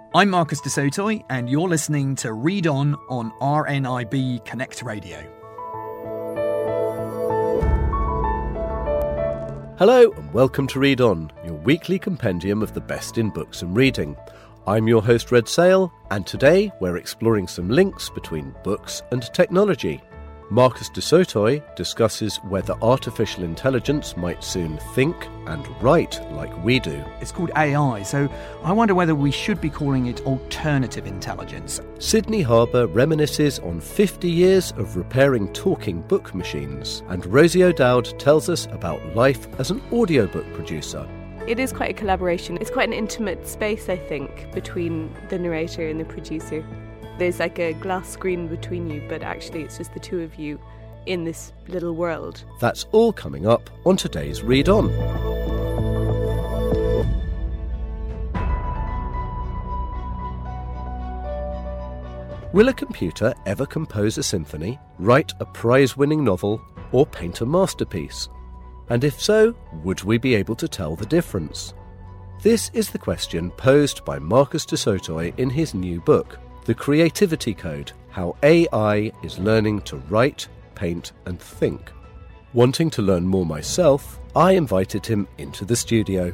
I'm Marcus de Sotoy, and you're listening to Read On RNIB Connect Radio. Hello and welcome to Read On, your weekly compendium of the best in books and reading. I'm your host Red Sale, and today we're exploring some links between books and technology. Marcus de Sotoy discusses whether artificial intelligence might soon think and write like we do. It's called AI, so I wonder whether we should be calling it alternative intelligence. Sydney Harbour reminisces on 50 years of repairing talking book machines, and Rosie O'Dowd tells us about life as an audiobook producer. It is quite a collaboration. It's quite an intimate space, I think, between the narrator and the producer. There's like a glass screen between you, but actually it's just the two of you in this little world. That's all coming up on today's Read On. Will a computer ever compose a symphony, write a prize-winning novel, or paint a masterpiece? And if so, would we be able to tell the difference? This is the question posed by Marcus de Sotoy in his new book, The Creativity Code: How AI is Learning to Write, Paint and Think. Wanting to learn more myself, I invited him into the studio.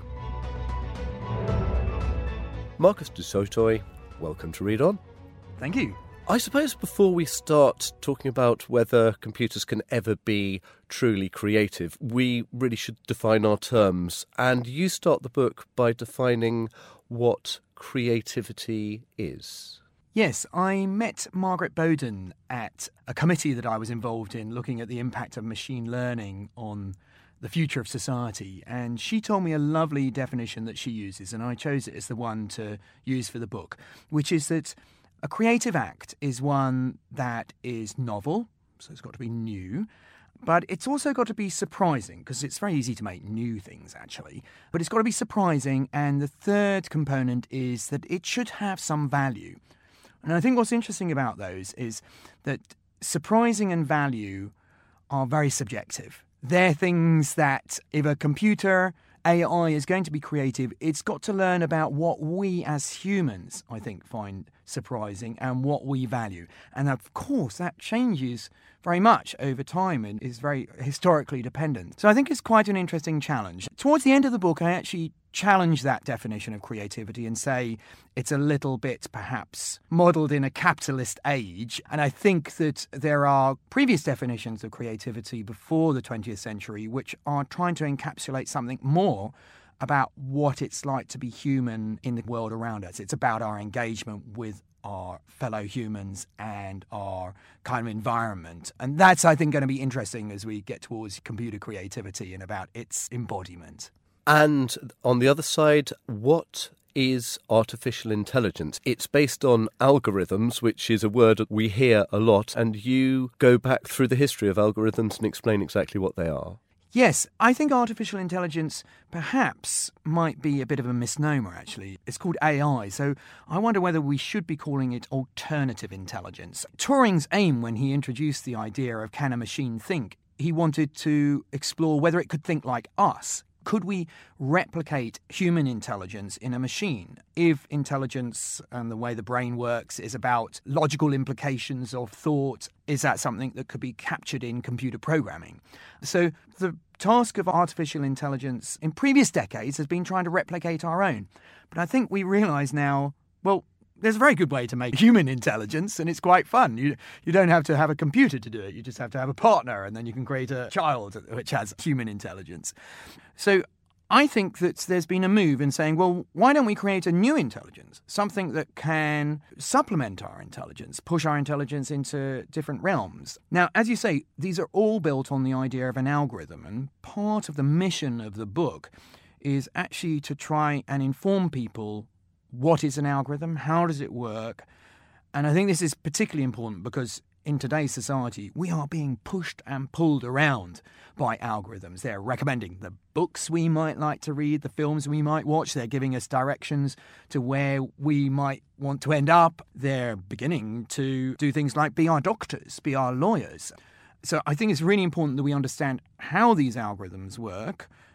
Marcus de Sotoy, welcome to Read On. Thank you. I suppose before we start talking about whether computers can ever be truly creative, we really should define our terms. And you start the book by defining what creativity is. Yes, I met Margaret Bowden at a committee that I was involved in looking at the impact of machine learning on the future of society, and she told me a lovely definition that she uses, and I chose it as the one to use for the book, which is that a creative act is one that is novel, so it's got to be new, but it's also got to be surprising, because it's very easy to make new things, actually. But it's got to be surprising, and the third component is that it should have some value. And I think what's interesting about those is that surprising and value are very subjective. They're things that if a computer, AI, is going to be creative, it's got to learn about what we as humans, I think, find surprising and what we value. And of course, that changes very much over time and is very historically dependent. So I think it's quite an interesting challenge. Towards the end of the book, I actually challenge that definition of creativity and say it's a little bit perhaps modelled in a capitalist age. And I think that there are previous definitions of creativity before the 20th century which are trying to encapsulate something more about what it's like to be human in the world around us. It's about our engagement with our fellow humans and our kind of environment. And that's, I think, going to be interesting as we get towards computer creativity and about its embodiment. And on the other side, what is artificial intelligence? It's based on algorithms, which is a word we hear a lot, and you go back through the history of algorithms and explain exactly what they are. Yes, I think artificial intelligence perhaps might be a bit of a misnomer, actually. It's called AI, so I wonder whether we should be calling it alternative intelligence. Turing's aim when he introduced the idea of can a machine think, he wanted to explore whether it could think like us. Could we replicate human intelligence in a machine? If intelligence and the way the brain works is about logical implications of thought, is that something that could be captured in computer programming? So the task of artificial intelligence in previous decades has been trying to replicate our own. But I think we realise now, well, there's a very good way to make human intelligence, and it's quite fun. You don't have to have a computer to do it. You just have to have a partner, and then you can create a child which has human intelligence. So I think that there's been a move in saying, well, why don't we create a new intelligence, something that can supplement our intelligence, push our intelligence into different realms. Now, as you say, these are all built on the idea of an algorithm, and part of the mission of the book is actually to try and inform people what is an algorithm, how does it work. And I think this is particularly important because in today's society, we are being pushed and pulled around by algorithms. They're recommending the books we might like to read, the films we might watch. They're giving us directions to where we might want to end up. They're beginning to do things like be our doctors, be our lawyers. So I think it's really important that we understand how these algorithms work,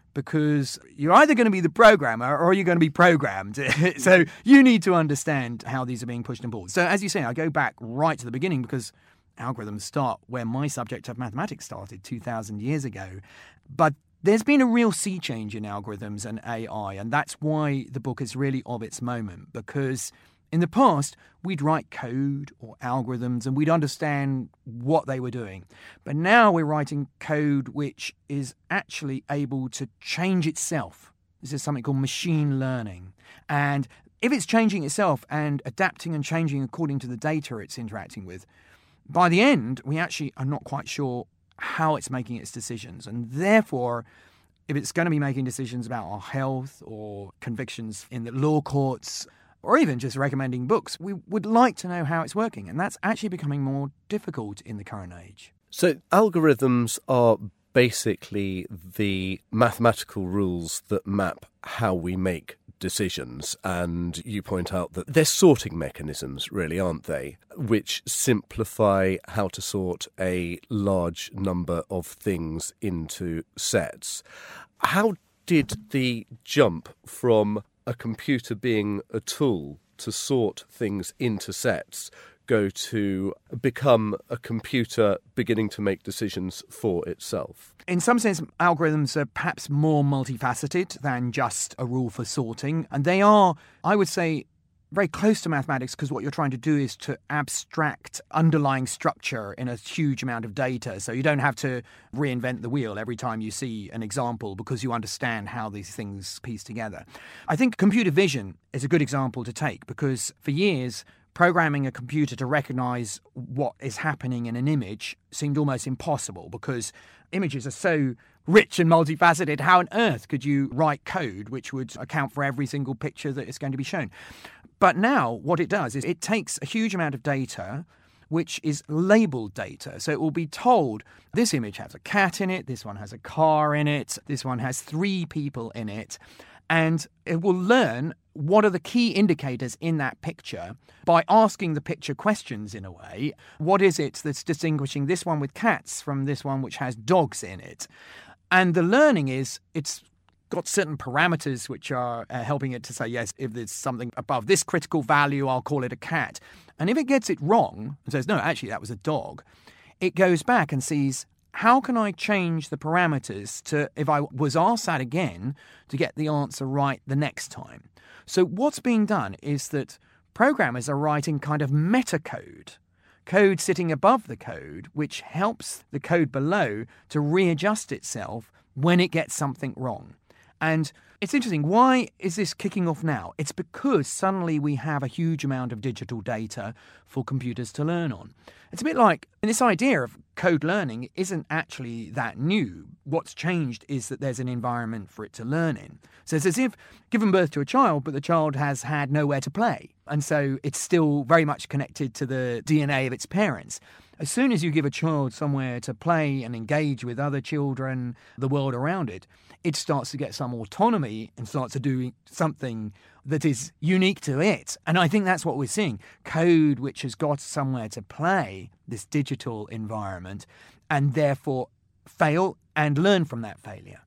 because you're either going to be the programmer or you're going to be programmed. So you need to understand how these are being pushed and pulled. So as you say, I go back right to the beginning because algorithms start where my subject of mathematics started 2,000 years ago. But there's been a real sea change in algorithms and AI, and that's why the book is really of its moment, because in the past, we'd write code or algorithms and we'd understand what they were doing. But now we're writing code which is actually able to change itself. This is something called machine learning. And if it's changing itself and adapting and changing according to the data it's interacting with, by the end, we actually are not quite sure how it's making its decisions. And therefore, if it's going to be making decisions about our health or convictions in the law courts, or even just recommending books, we would like to know how it's working. And that's actually becoming more difficult in the current age. So algorithms are basically the mathematical rules that map how we make decisions. And you point out that they're sorting mechanisms, really, aren't they? Which simplify how to sort a large number of things into sets. How did the jump from a computer being a tool to sort things into sets go to become a computer beginning to make decisions for itself? In some sense, algorithms are perhaps more multifaceted than just a rule for sorting. And they are, I would say, very close to mathematics because what you're trying to do is to abstract underlying structure in a huge amount of data. So you don't have to reinvent the wheel every time you see an example because you understand how these things piece together. I think computer vision is a good example to take because for years, programming a computer to recognize what is happening in an image seemed almost impossible because images are so rich and multifaceted. How on earth could you write code which would account for every single picture that is going to be shown? But now what it does is it takes a huge amount of data which is labeled data. So it will be told this image has a cat in it, this one has a car in it, this one has 3 people in it. And it will learn what are the key indicators in that picture by asking the picture questions in a way. What is it that's distinguishing this one with cats from this one which has dogs in it? And the learning is it's got certain parameters which are helping it to say, yes, if there's something above this critical value, I'll call it a cat. And if it gets it wrong and says, no, actually, that was a dog, it goes back and sees, how can I change the parameters to, if I was asked that again, to get the answer right the next time? So what's being done is that programmers are writing kind of metacode, code sitting above the code, which helps the code below to readjust itself when it gets something wrong. And it's interesting, why is this kicking off now? It's because suddenly we have a huge amount of digital data for computers to learn on. It's a bit like this idea of code learning isn't actually that new. What's changed is that there's an environment for it to learn in. So it's as if given birth to a child, but the child has had nowhere to play. And so it's still very much connected to the DNA of its parents. As soon as you give a child somewhere to play and engage with other children, the world around it, it starts to get some autonomy and starts to do something that is unique to it. And I think that's what we're seeing. Code which has got somewhere to play, this digital environment, and therefore fail and learn from that failure.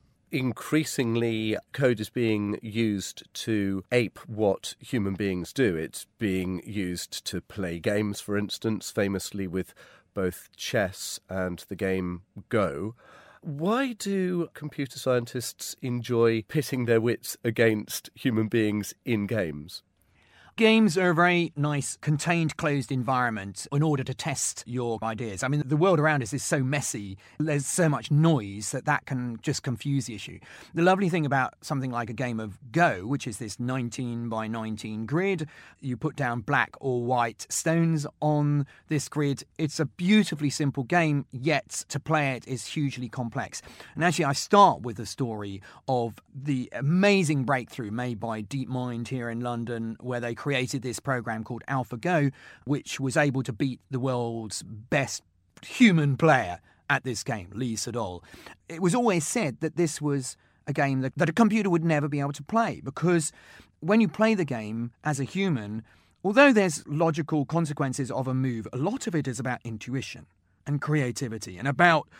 Increasingly, code is being used to ape what human beings do. It's being used to play games, for instance, famously with both chess and the game Go. Why do computer scientists enjoy pitting their wits against human beings in games? Games are a very nice, contained, closed environment in order to test your ideas. I mean, the world around us is so messy, there's so much noise that can just confuse the issue. The lovely thing about something like a game of Go, which is this 19 by 19 grid, you put down black or white stones on this grid. It's a beautifully simple game, yet to play it is hugely complex. And actually, I start with the story of the amazing breakthrough made by DeepMind here in London, where they created this program called AlphaGo, which was able to beat the world's best human player at this game, Lee Sedol. It was always said that this was a game that a computer would never be able to play, because when you play the game as a human, although there's logical consequences of a move, a lot of it is about intuition and creativity and about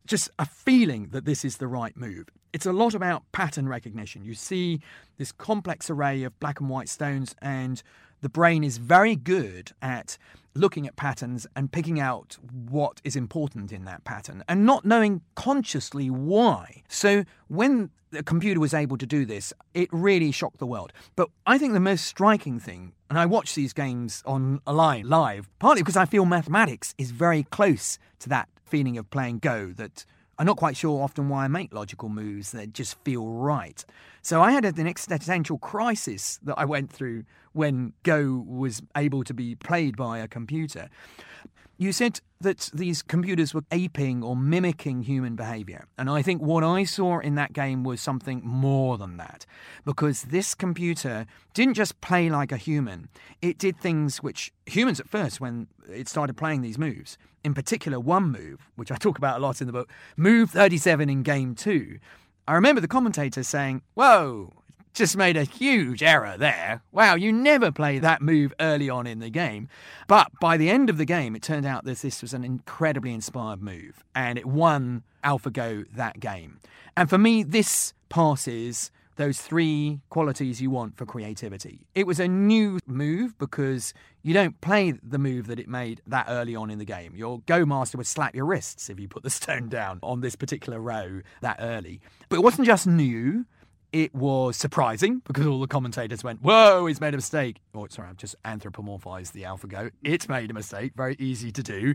just a feeling that this is the right move. It's a lot about pattern recognition. You see this complex array of black and white stones, and the brain is very good at looking at patterns and picking out what is important in that pattern and not knowing consciously why. So when the computer was able to do this, it really shocked the world. But I think the most striking thing, and I watch these games online live, partly because I feel mathematics is very close to that feeling of playing Go, that I'm not quite sure often why I make logical moves that just feel right. So I had an existential crisis that I went through when Go was able to be played by a computer. You said that these computers were aping or mimicking human behaviour. And I think what I saw in that game was something more than that. Because this computer didn't just play like a human. It did things which humans at first, when it started playing these moves, in particular one move, which I talk about a lot in the book, move 37 in game 2. I remember the commentator saying, "Whoa, just made a huge error there. Wow, you never play that move early on in the game." But by the end of the game, it turned out that this was an incredibly inspired move, and it won AlphaGo that game. And for me, this passes those 3 qualities you want for creativity. It was a new move because you don't play the move that it made that early on in the game. Your Go master would slap your wrists if you put the stone down on this particular row that early. But it wasn't just new. It was surprising because all the commentators went, "Whoa, he's made a mistake." Oh, sorry, I've just anthropomorphized the AlphaGo. It's made a mistake. Very easy to do.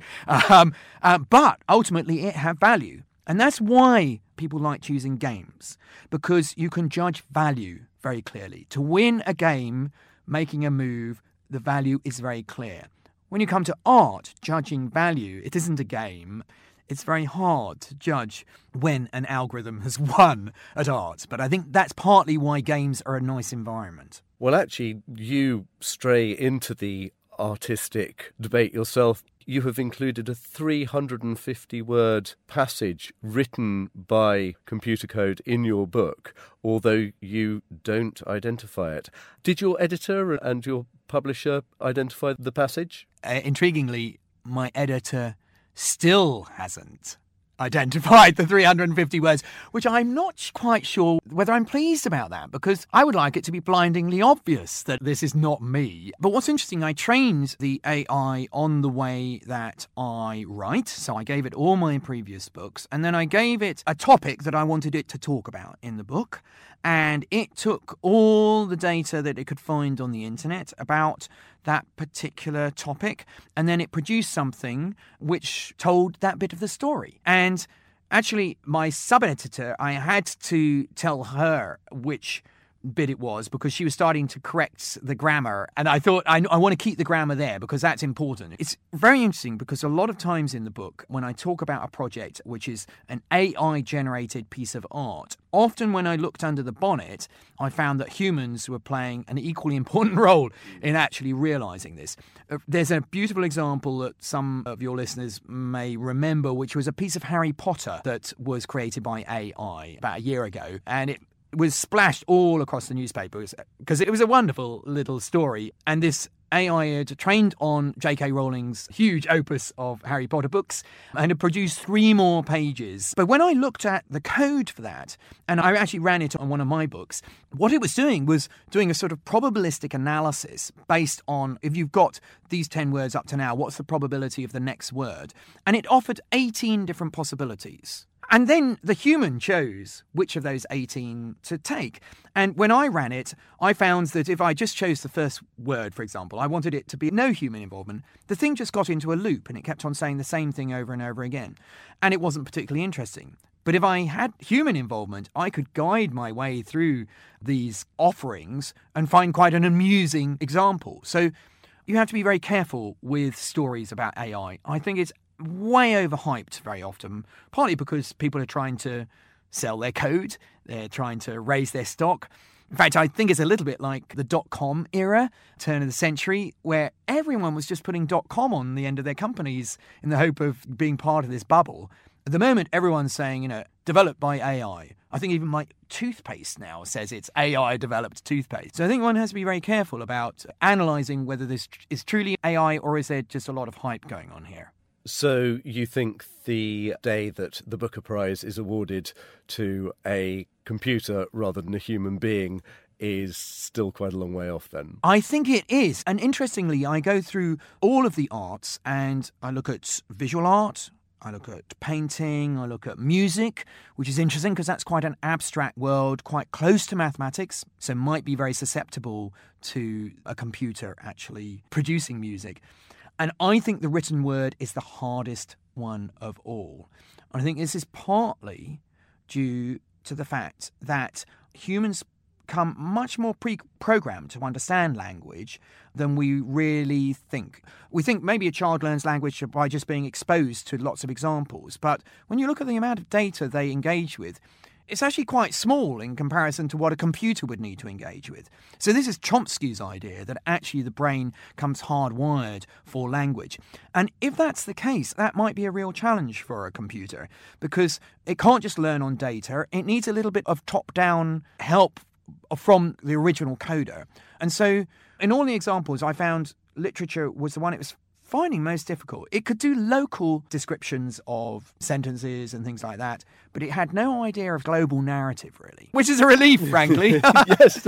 But ultimately, it had value. And that's why people like choosing games, because you can judge value very clearly. To win a game, making a move, the value is very clear. When you come to art, judging value, it isn't a game. It's very hard to judge when an algorithm has won at art. But I think that's partly why games are a nice environment. Well, actually, you stray into the artistic debate yourself. You have included a 350-word passage written by computer code in your book, although you don't identify it. Did your editor and your publisher identify the passage? Intriguingly, my editor still hasn't identified the 350 words, which I'm not quite sure whether I'm pleased about that, because I would like it to be blindingly obvious that this is not me. But what's interesting, I trained the AI on the way that I write, so I gave it all my previous books, and then I gave it a topic that I wanted it to talk about in the book, and it took all the data that it could find on the internet about that particular topic, and then it produced something which told that bit of the story. And actually, my sub-editor, I had to tell her which bit it was because she was starting to correct the grammar, and I thought I want to keep the grammar there because that's important. It's very interesting because a lot of times in the book when I talk about a project which is an AI generated piece of art, often when I looked under the bonnet I found that humans were playing an equally important role in actually realizing this. There's a beautiful example that some of your listeners may remember, which was a piece of Harry Potter that was created by AI about a year ago, and it was splashed all across the newspapers because it was a wonderful little story. And this AI had trained on J.K. Rowling's huge opus of Harry Potter books and had produced 3 more pages. But when I looked at the code for that, and I actually ran it on one of my books, what it was doing a sort of probabilistic analysis based on, if you've got these 10 words up to now, what's the probability of the next word? And it offered 18 different possibilities. And then the human chose which of those 18 to take. And when I ran it, I found that if I just chose the first word, for example, I wanted it to be no human involvement, the thing just got into a loop and it kept on saying the same thing over and over again. And it wasn't particularly interesting. But if I had human involvement, I could guide my way through these offerings and find quite an amusing example. So you have to be very careful with stories about AI. I think it's way overhyped very often, partly because people are trying to sell their code, they're trying to raise their stock. In fact, I think it's a little bit like the .com era, turn of the century, where everyone was just putting .com on the end of their companies in the hope of being part of this bubble. At the moment, everyone's saying, developed by AI. I think even my toothpaste now says it's AI-developed toothpaste. So I think one has to be very careful about analysing whether this is truly AI or is there just a lot of hype going on here. So you think the day that the Booker Prize is awarded to a computer rather than a human being is still quite a long way off then? I think it is. And interestingly, I go through all of the arts and I look at visual art, I look at painting, I look at music, which is interesting because that's quite an abstract world, quite close to mathematics, so might be very susceptible to a computer actually producing music. And I think the written word is the hardest one of all. I think this is partly due to the fact that humans become much more pre-programmed to understand language than we really think. We think maybe a child learns language by just being exposed to lots of examples, but when you look at the amount of data they engage with, it's actually quite small in comparison to what a computer would need to engage with. So this is Chomsky's idea that actually the brain comes hardwired for language. And if that's the case, that might be a real challenge for a computer because it can't just learn on data. It needs a little bit of top-down help from the original coder. And so in all the examples, I found literature was the one it was finding most difficult. It could do local descriptions of sentences and things like that, but it had no idea of global narrative, really. Which is a relief, frankly. Yes,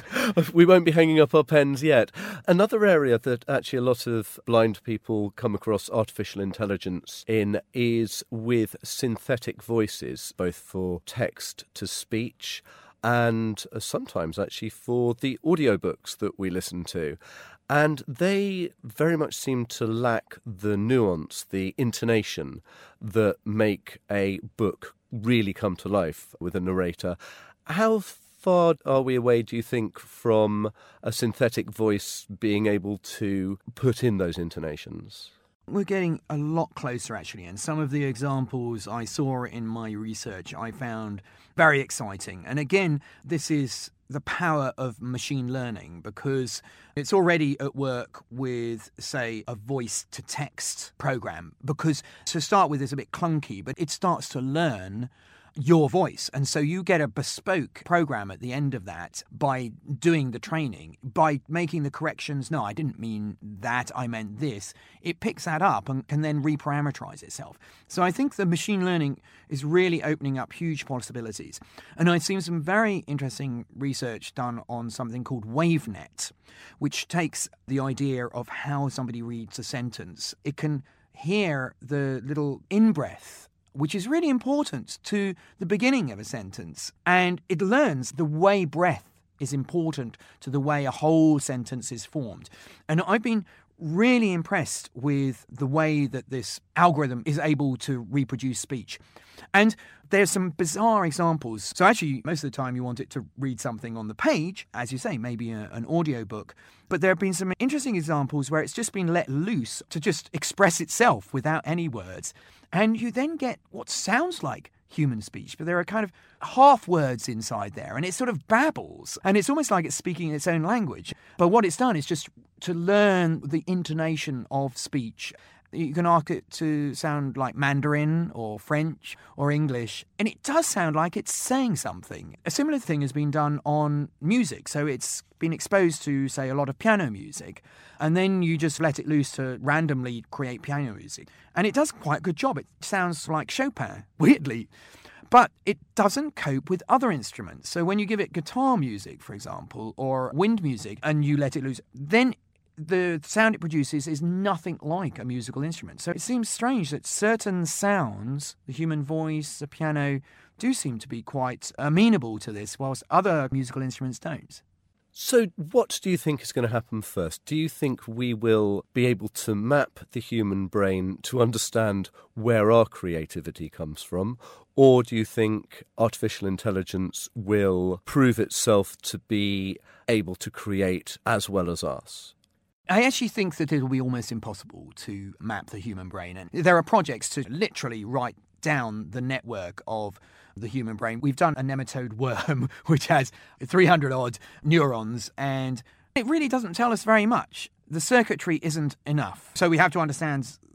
we won't be hanging up our pens yet. Another area that actually a lot of blind people come across artificial intelligence in is with synthetic voices, both for text to speech and sometimes actually for the audiobooks that we listen to. And they very much seem to lack the nuance, the intonation that make a book really come to life with a narrator. How far are we away, do you think, from a synthetic voice being able to put in those intonations? We're getting a lot closer, actually, and some of the examples I saw in my research I found very exciting. And again, this is the power of machine learning because it's already at work with, say, a voice-to-text program because to start with it's a bit clunky, but it starts to learn your voice. And so you get a bespoke program at the end of that by doing the training, by making the corrections. No, I didn't mean that, I meant this. It picks that up and can then reparameterize itself. So I think the machine learning is really opening up huge possibilities. And I've seen some very interesting research done on something called WaveNet, which takes the idea of how somebody reads a sentence. It can hear the little in-breath, which is really important to the beginning of a sentence. And it learns the way breath is important to the way a whole sentence is formed. And I've been really impressed with the way that this algorithm is able to reproduce speech. And there's some bizarre examples. So actually, most of the time you want it to read something on the page, as you say, maybe an audiobook. But there have been some interesting examples where it's just been let loose to just express itself without any words. And you then get what sounds like human speech, but there are kind of half words inside there, and it sort of babbles. And it's almost like it's speaking its own language. But what it's done is just to learn the intonation of speech. You can ask it to sound like Mandarin or French or English, and it does sound like it's saying something. A similar thing has been done on music. So it's been exposed to, say, a lot of piano music, and then you just let it loose to randomly create piano music. And it does quite a good job. It sounds like Chopin, weirdly. But it doesn't cope with other instruments. So when you give it guitar music, for example, or wind music, and you let it loose, then the sound it produces is nothing like a musical instrument. So it seems strange that certain sounds, the human voice, the piano, do seem to be quite amenable to this, whilst other musical instruments don't. So what do you think is going to happen first? Do you think we will be able to map the human brain to understand where our creativity comes from? Or do you think artificial intelligence will prove itself to be able to create as well as us? I actually think that it'll be almost impossible to map the human brain. And there are projects to literally write down the network of the human brain. We've done a nematode worm, which has 300-odd neurons, and it really doesn't tell us very much. The circuitry isn't enough. So we have to understand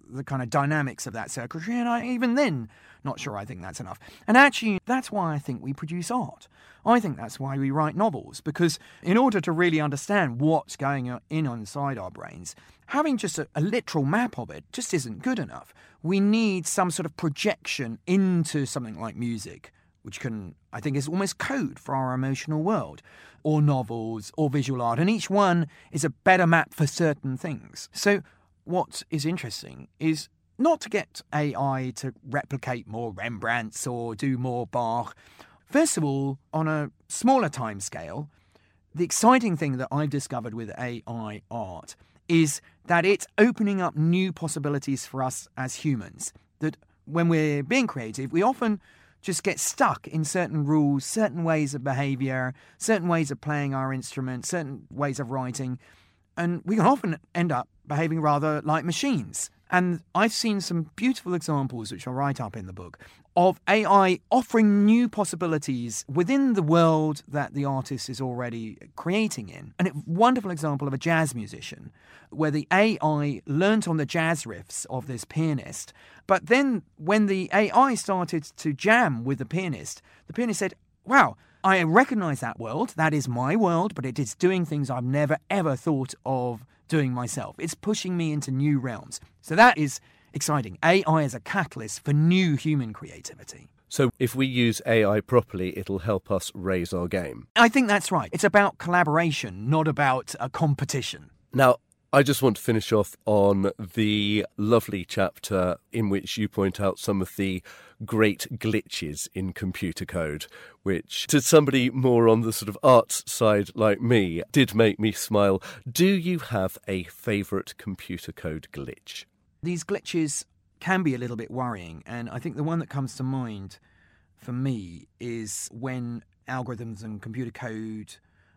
the kind of dynamics of that circuitry, and even then, not sure I think that's enough. And actually, that's why I think we produce art. I think that's why we write novels, because in order to really understand what's going on inside our brains, having just a literal map of it just isn't good enough. We need some sort of projection into something like music, which I think is almost code for our emotional world, or novels, or visual art, and each one is a better map for certain things. So what is interesting is not to get AI to replicate more Rembrandts or do more Bach. First of all, on a smaller time scale, the exciting thing that I've discovered with AI art is that it's opening up new possibilities for us as humans. That when we're being creative, we often just get stuck in certain rules, certain ways of behaviour, certain ways of playing our instrument, certain ways of writing, and we can often end up behaving rather like machines. And I've seen some beautiful examples, which I'll write up in the book, of AI offering new possibilities within the world that the artist is already creating in. And a wonderful example of a jazz musician, where the AI learnt on the jazz riffs of this pianist, but then when the AI started to jam with the pianist said, wow, I recognise that world, that is my world, but it is doing things I've never ever thought of doing myself. It's pushing me into new realms. So that is exciting. AI is a catalyst for new human creativity. So if we use AI properly, it'll help us raise our game. I think that's right. It's about collaboration, not about a competition. Now, I just want to finish off on the lovely chapter in which you point out some of the great glitches in computer code, which to somebody more on the sort of arts side like me did make me smile. Do you have a favourite computer code glitch? These glitches can be a little bit worrying, and I think the one that comes to mind for me is when algorithms and computer code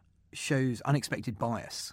shows unexpected bias.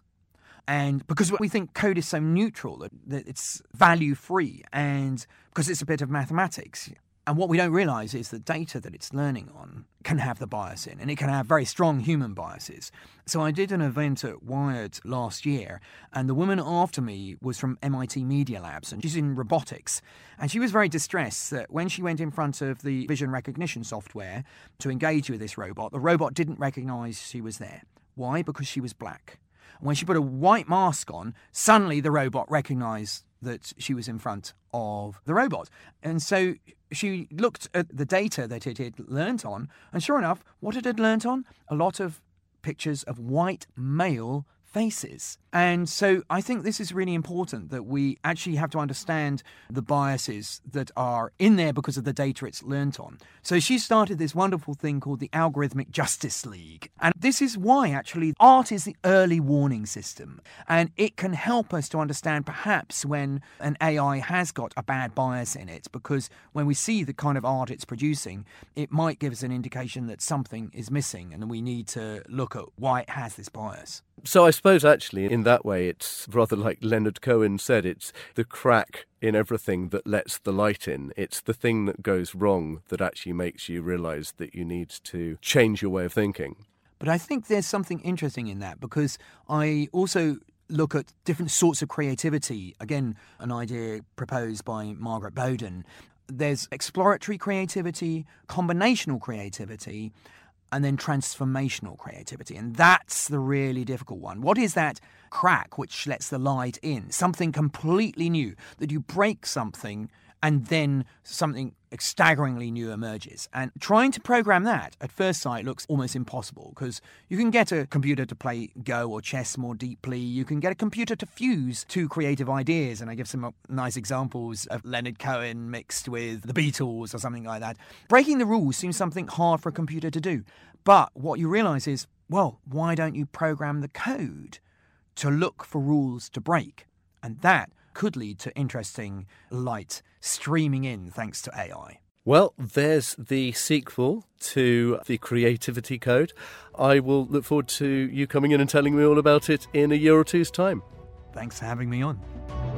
And because we think code is so neutral, that it's value-free, and because it's a bit of mathematics. And what we don't realise is the data that it's learning on can have the bias in, and it can have very strong human biases. So I did an event at Wired last year, and the woman after me was from MIT Media Labs, and she's in robotics. And she was very distressed that when she went in front of the vision recognition software to engage with this robot, the robot didn't recognise she was there. Why? Because she was black. When she put a white mask on, suddenly the robot recognised that she was in front of the robot. And so she looked at the data that it had learnt on, and sure enough, what it had learnt on? A lot of pictures of white male faces. And so I think this is really important, that we actually have to understand the biases that are in there because of the data it's learnt on. So she started this wonderful thing called the Algorithmic Justice League. And this is why actually art is the early warning system. And it can help us to understand perhaps when an AI has got a bad bias in it, because when we see the kind of art it's producing, it might give us an indication that something is missing and we need to look at why it has this bias. So I suppose actually in that way it's rather like Leonard Cohen said, it's the crack in everything that lets the light in. It's the thing that goes wrong that actually makes you realise that you need to change your way of thinking. But I think there's something interesting in that, because I also look at different sorts of creativity. Again, an idea proposed by Margaret Bowden. There's exploratory creativity, combinational creativity, and then transformational creativity. And that's the really difficult one. What is that crack which lets the light in? Something completely new, that you break something and then something staggeringly new emerges. And trying to program that at first sight looks almost impossible, because you can get a computer to play Go or chess more deeply. You can get a computer to fuse two creative ideas. And I give some nice examples of Leonard Cohen mixed with the Beatles or something like that. Breaking the rules seems something hard for a computer to do. But what you realise is, well, why don't you program the code to look for rules to break? And that could lead to interesting light streaming in thanks to AI. Well, there's the sequel to the Creativity Code. I will look forward to you coming in and telling me all about it in a year or two's time. Thanks for having me on.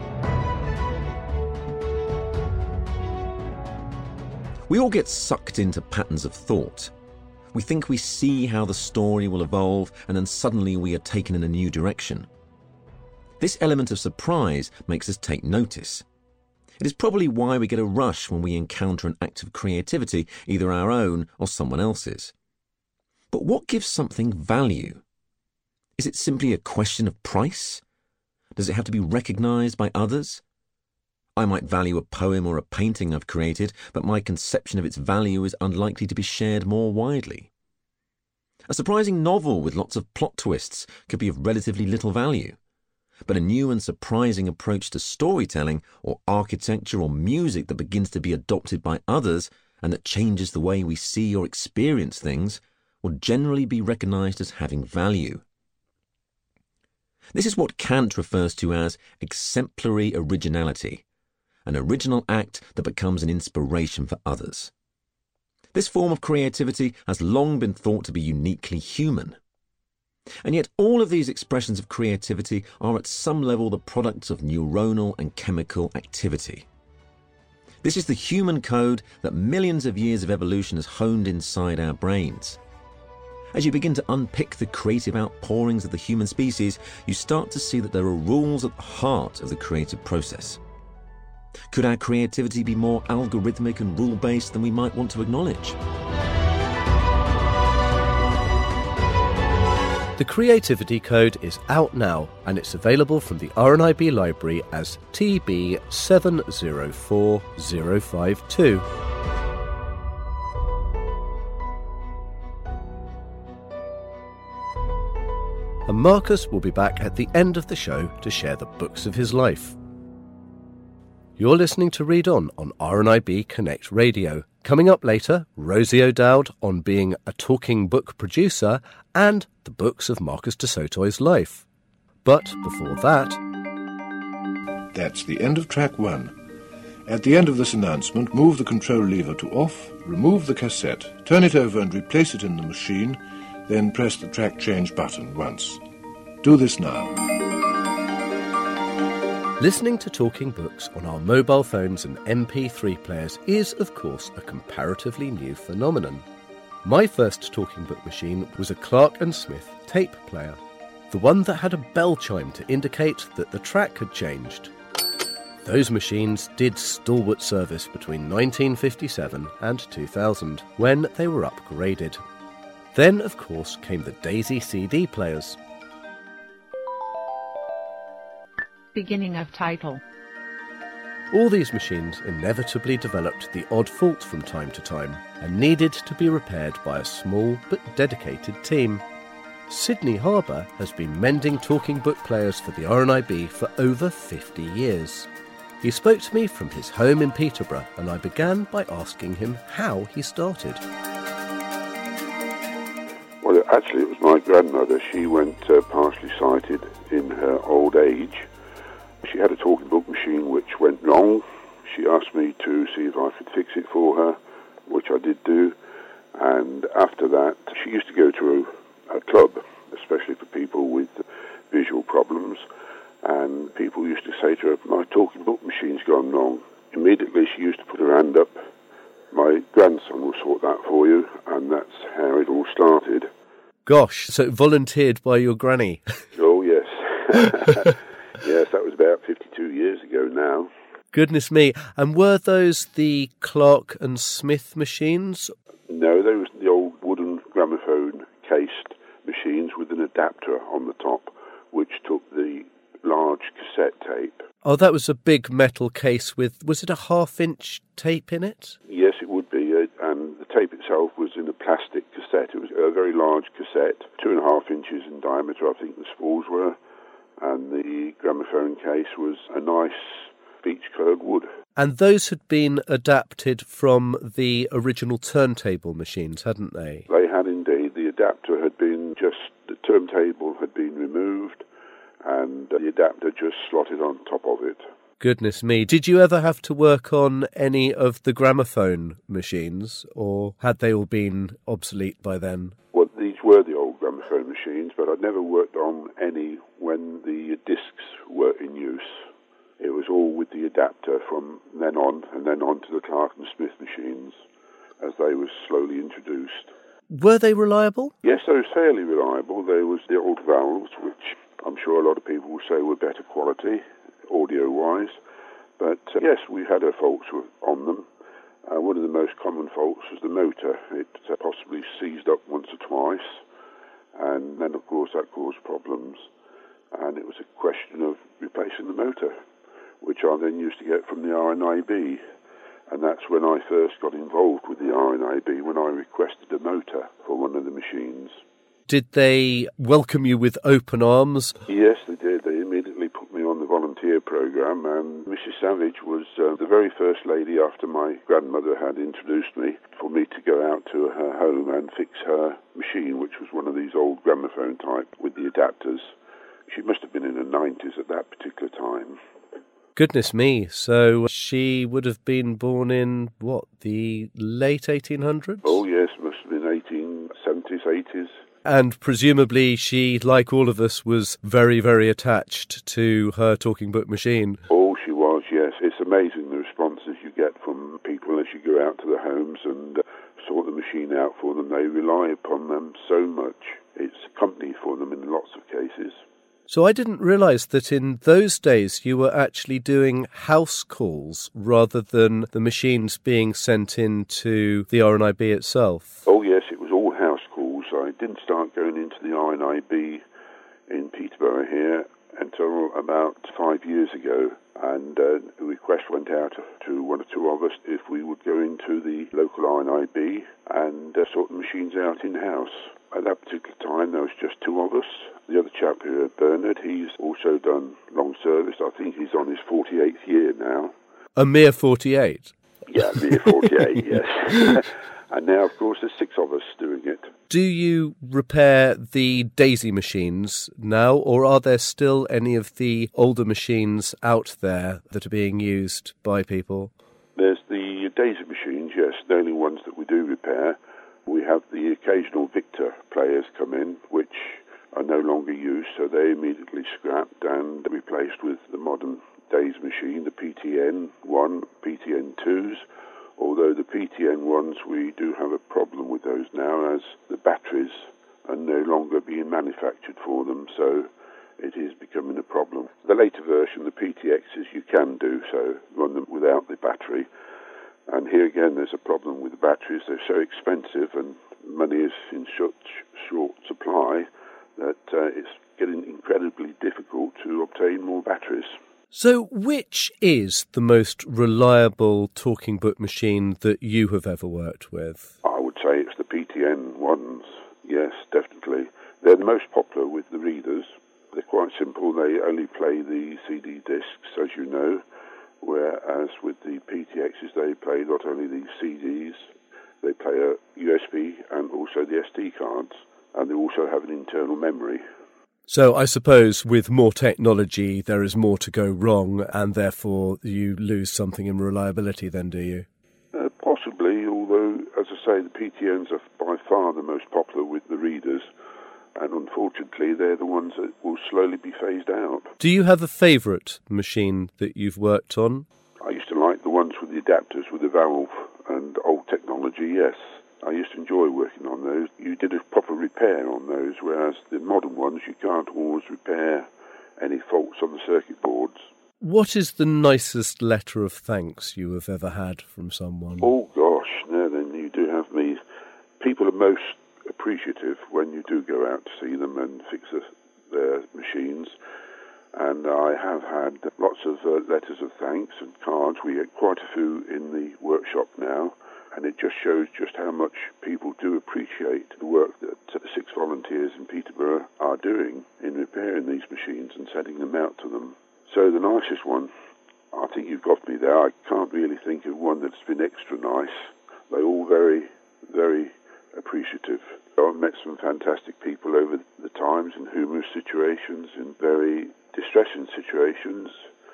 We all get sucked into patterns of thought. We think we see how the story will evolve, and then suddenly we are taken in a new direction. This element of surprise makes us take notice. It is probably why we get a rush when we encounter an act of creativity, either our own or someone else's. But what gives something value? Is it simply a question of price? Does it have to be recognised by others? I might value a poem or a painting I've created, but my conception of its value is unlikely to be shared more widely. A surprising novel with lots of plot twists could be of relatively little value. But a new and surprising approach to storytelling, or architecture or music that begins to be adopted by others and that changes the way we see or experience things, will generally be recognised as having value. This is what Kant refers to as exemplary originality, an original act that becomes an inspiration for others. This form of creativity has long been thought to be uniquely human. And yet all of these expressions of creativity are at some level the products of neuronal and chemical activity. This is the human code that millions of years of evolution has honed inside our brains. As you begin to unpick the creative outpourings of the human species, you start to see that there are rules at the heart of the creative process. Could our creativity be more algorithmic and rule-based than we might want to acknowledge? The Creativity Code is out now, and it's available from the RNIB library as TB704052. And Marcus will be back at the end of the show to share the books of his life. You're listening to Read On RNIB Connect Radio. Coming up later, Rosie O'Dowd on being a talking book producer and the books of Marcus de Sautoy's life. But before that... That's the end of track 1. At the end of this announcement, move the control lever to off, remove the cassette, turn it over and replace it in the machine, then press the track change button once. Do this now. Listening to talking books on our mobile phones and MP3 players is, of course, a comparatively new phenomenon. My first talking book machine was a Clark & Smith tape player, the one that had a bell chime to indicate that the track had changed. Those machines did stalwart service between 1957 and 2000, when they were upgraded. Then, of course, came the Daisy CD players. Beginning of title. All these machines inevitably developed the odd fault from time to time and needed to be repaired by a small but dedicated team. Sydney Harbour has been mending talking book players for the RNIB for over 50 years. He spoke to me from his home in Peterborough, and I began by asking him how he started. Well, actually it was my grandmother. She went partially sighted in her old age. She had a talking book machine which went wrong. She asked me to see if I could fix it for her, which I did do. And after that, she used to go to a club, especially for people with visual problems. And people used to say to her, "My talking book machine's gone wrong." Immediately she used to put her hand up. "My grandson will sort that for you." And that's how it all started. Gosh, so volunteered by your granny. Oh, yes. Yes, that was about 52 years ago now. Goodness me. And were those the Clark & Smith machines? No, they were the old wooden gramophone-cased machines with an adapter on the top, which took the large cassette tape. Oh, that was a big metal case with, was it a half-inch tape in it? Yes, it would be, and the tape itself was in a plastic cassette. It was a very large cassette, 2.5 inches in diameter, I think the spools were. And the gramophone case was a nice beech-coloured wood. And those had been adapted from the original turntable machines, hadn't they? They had indeed. The adapter had been the turntable had been removed, and the adapter just slotted on top of it. Goodness me. Did you ever have to work on any of the gramophone machines, or had they all been obsolete by then? Well, these were the old gramophone machines, but I'd never worked on any when the discs were in use. It was all with the adapter from then on, and then on to the Clark & Smith machines as they were slowly introduced. Were they reliable? Yes, they were fairly reliable. There was the old valves, which I'm sure a lot of people will say were better quality, audio-wise. But yes, we had our faults on them. One of the most common faults was the motor. It possibly seized up once or twice, and then of course that caused problems. And it was a question of replacing the motor, which I then used to get from the RNIB. And that's when I first got involved with the RNIB, when I requested a motor for one of the machines. Did they welcome you with open arms? Yes, they did. They immediately put me on the volunteer programme, and Mrs. Savage was the very first lady after my grandmother had introduced me for me to go out to her home and fix her machine, which was one of these old gramophone type with the adapters. She must have been in her 90s at that particular time. Goodness me, so she would have been born in, what, the late 1800s? Oh yes, must have been 1870s, 80s. And presumably she, like all of us, was very, very attached to her talking book machine. Oh, she was, yes. It's amazing the responses you get from people as you go out to the homes and sort the machine out for them. They rely upon them so much. It's company for them in lots of cases. So I didn't realise that in those days you were actually doing house calls rather than the machines being sent into the RNIB itself. Oh yes, it was all house calls. I didn't start going into the RNIB in Peterborough here until about 5 years ago, and a request went out to one or two of us if we would go into the local RNIB and sort the machines out in-house. At that particular time, there was just two of us. The other chap here, Bernard, he's also done long service. I think he's on his 48th year now. A mere 48? Yeah, a mere 48, yes. And now, of course, there's six of us doing it. Do you repair the Daisy machines now, or are there still any of the older machines out there that are being used by people? There's the Daisy machines, yes, the only ones that we do repair. We have the occasional Victor players come in, which are no longer used, so they're immediately scrapped and replaced with the modern Daisy machine, the PTN-1, PTN-2s. Although the PTN-1s, we do have a problem with those now, as the batteries are no longer being manufactured for them, so it is becoming a problem. The later version, the PTXs, you can do so, run them without the battery. And here again, there's a problem with the batteries. They're so expensive and money is in such short supply that it's getting incredibly difficult to obtain more batteries. So which is the most reliable talking book machine that you have ever worked with? I would say it's the PTN-1s. Yes, definitely. They're the most popular with the readers. They're quite simple. They only play the CD discs, as you know, whereas with the PTXs, they play not only the CDs, they play a USB and also the SD cards, and they also have an internal memory. So I suppose with more technology, there is more to go wrong, and therefore you lose something in reliability then, do you? Possibly, although, as I say, the PTNs are by far the most popular with the readers, and unfortunately they're the ones that will slowly be phased out. Do you have a favourite machine that you've worked on? I used to like the ones with the adapters with the valve and old technology, yes. I used to enjoy working on those. You did a proper repair on those, whereas the modern ones, you can't always repair any faults on the circuit boards. What is the nicest letter of thanks you have ever had from someone? Oh, gosh, no, then you do have me. People are most appreciative when you do go out to see them and fix their machines. And I have had lots of letters of thanks and cards. We get quite a few in the workshop now. And it just shows just how much people do appreciate the work that six volunteers in Peterborough are doing in repairing these machines and sending them out to them. So the nicest one, I think you've got me there. I can't really think of one that's been extra nice. They're all very, very appreciative. I've met some fantastic people over the times in humorous situations, in very distressing situations,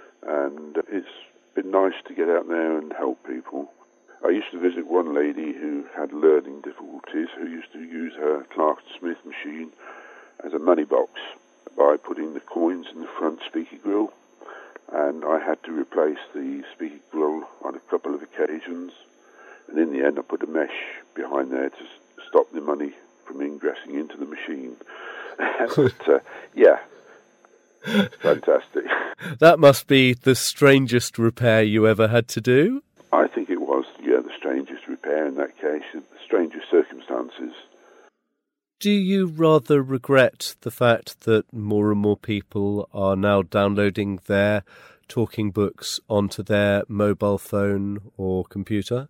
and it's been nice to get out there and help people. I used to visit one lady who had learning difficulties, who used to use her Clarkson Smith machine as a money box by putting the coins in the front speaker grill. And I had to replace the speaker grill on a couple of occasions. And in the end, I put a mesh behind there to stop the money from ingressing into the machine. But, yeah, Fantastic. That must be the strangest repair you ever had to do? I think it was, the strangest repair in that case, the strangest circumstances. Do you rather regret the fact that more and more people are now downloading their talking books onto their mobile phone or computer?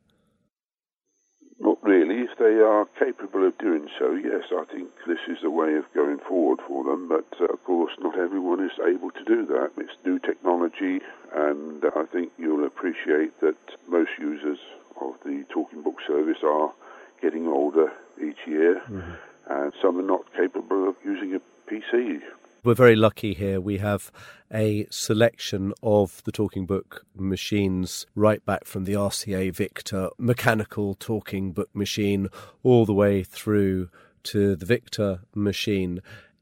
Not really. If they are capable of doing so, yes, I think this is the way of going forward for them. But, of course, not everyone is able to do that. It's new technology, and I think you'll appreciate that most users of the talking book service are getting older each year, and some are not capable of using a PC. We're very lucky here. We have a selection of the talking book machines right back from the RCA Victor mechanical talking book machine all the way through to the Victor machine,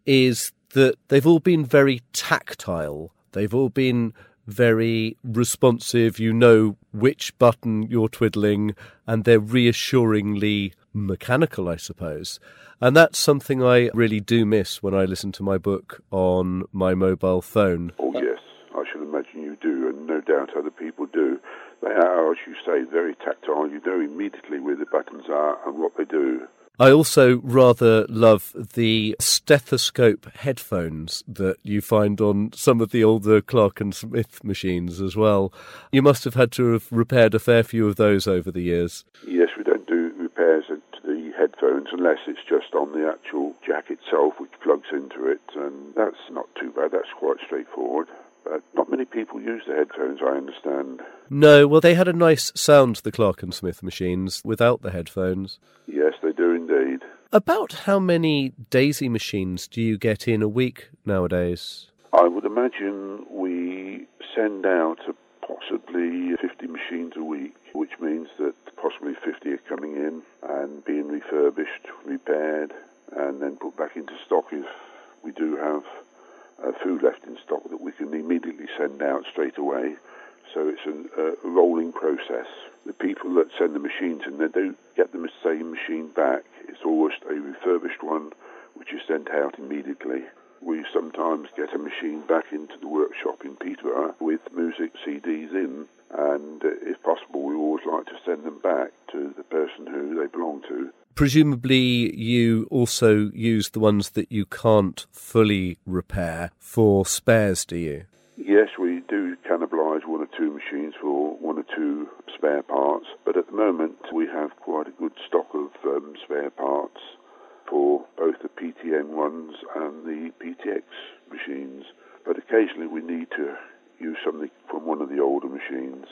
is that they've all been very tactile. They've all been very responsive. You know which button you're twiddling, and they're reassuringly mechanical, I suppose. And that's something I really do miss when I listen to my book on my mobile phone. Oh, yes, I should imagine you do, and no doubt other people do. They are, as you say, very tactile. You know immediately where the buttons are and what they do. I also rather love the stethoscope headphones that you find on some of the older Clark and Smith machines as well. You must have had to have repaired a fair few of those over the years. Yes, we don't do repairs to the headphones unless it's just on the actual jack itself, which plugs into it, and that's not too bad. That's quite straightforward. But not many people use the headphones, I understand. No, well, they had a nice sound, the Clark and Smith machines, without the headphones. Yes, they do indeed. About how many Daisy machines do you get in a week nowadays? I would imagine we send out possibly 50 machines a week, which means that possibly 50 are coming in and being refurbished, repaired, and then put back into stock if we do have food left in stock that we can immediately send out straight away. So it's a rolling process. The people that send the machines in, they don't get the same machine back. It's almost a refurbished one, which is sent out immediately. We sometimes get a machine back into the workshop in Peterborough with music CDs in, and if possible, we always like to send them back to the person who they belong to. Presumably you also use the ones that you can't fully repair for spares, do you? Yes, we do cannibalise one or two machines for one or two spare parts, but at the moment we have quite a good stock of spare parts for both the PTN ones and the PTX machines, but occasionally we need to use something from one of the older machines.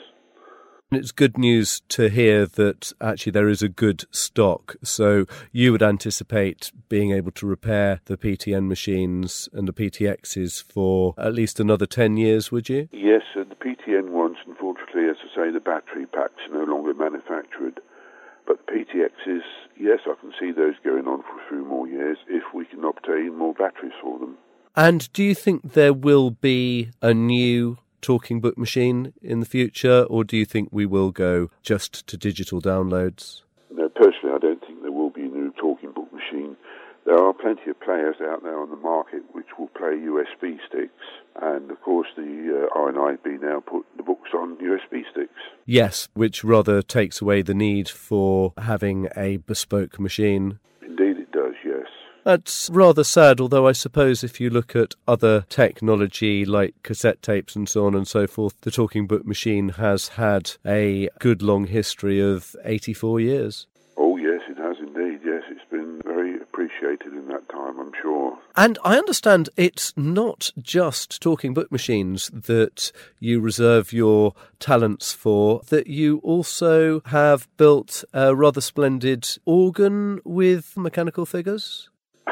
It's good news to hear that actually there is a good stock. So you would anticipate being able to repair the PTN machines and the PTXs for at least another 10 years, would you? Yes, the PTN ones, unfortunately, as I say, the battery packs are no longer manufactured. But the PTXs, yes, I can see those going on for a few more years if we can obtain more batteries for them. And do you think there will be a new talking book machine in the future, or do you think we will go just to digital downloads? No, personally, I don't think there will be a new talking book machine. There are plenty of players out there on the market which will play USB sticks, and of course the RNIB now put the books on USB sticks. Yes, which rather takes away the need for having a bespoke machine. Indeed it does, yes. That's rather sad, although I suppose if you look at other technology like cassette tapes and so on and so forth, the talking book machine has had a good long history of 84 years. Oh yes, it has indeed, yes. It's been very appreciated in that time, I'm sure. And I understand it's not just talking book machines that you reserve your talents for, that you also have built a rather splendid organ with mechanical figures?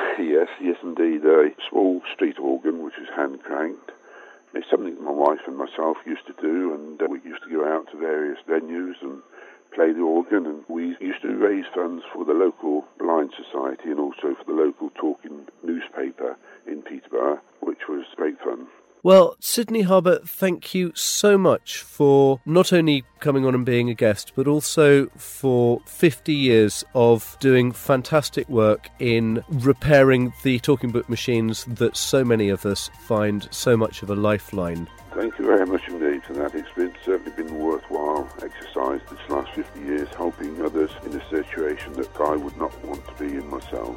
Yes, indeed. A small street organ, which is hand-cranked. It's something that my wife and myself used to do, and we used to go out to various venues and play the organ, and we used to raise funds for the local Blind Society and also for the local talking newspaper in Peterborough, which was great fun. Well, Sydney Harbour, thank you so much for not only coming on and being a guest, but also for 50 years of doing fantastic work in repairing the talking book machines that so many of us find so much of a lifeline. Thank you very much indeed for that. It's certainly been a worthwhile exercise this last 50 years, helping others in a situation that I would not want to be in myself.